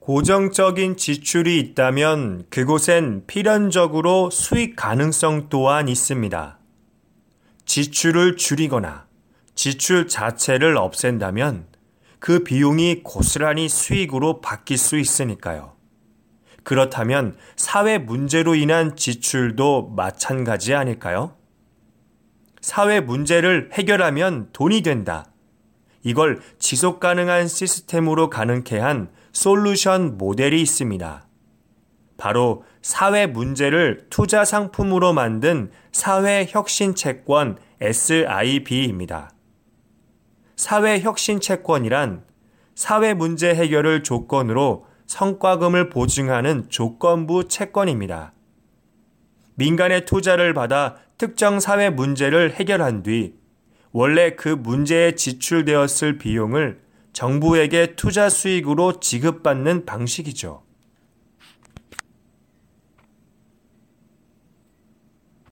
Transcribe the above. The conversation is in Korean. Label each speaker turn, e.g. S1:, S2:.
S1: 고정적인 지출이 있다면 그곳엔 필연적으로 수익 가능성 또한 있습니다. 지출을 줄이거나 지출 자체를 없앤다면 그 비용이 고스란히 수익으로 바뀔 수 있으니까요. 그렇다면 사회 문제로 인한 지출도 마찬가지 아닐까요? 사회 문제를 해결하면 돈이 된다. 이걸 지속 가능한 시스템으로 가능케 한 솔루션 모델이 있습니다. 바로 사회 문제를 투자 상품으로 만든 사회혁신채권 SIB입니다. 사회혁신채권이란 사회 문제 해결을 조건으로 성과금을 보증하는 조건부 채권입니다. 민간의 투자를 받아 특정 사회 문제를 해결한 뒤 원래 그 문제에 지출되었을 비용을 정부에게 투자 수익으로 지급받는 방식이죠.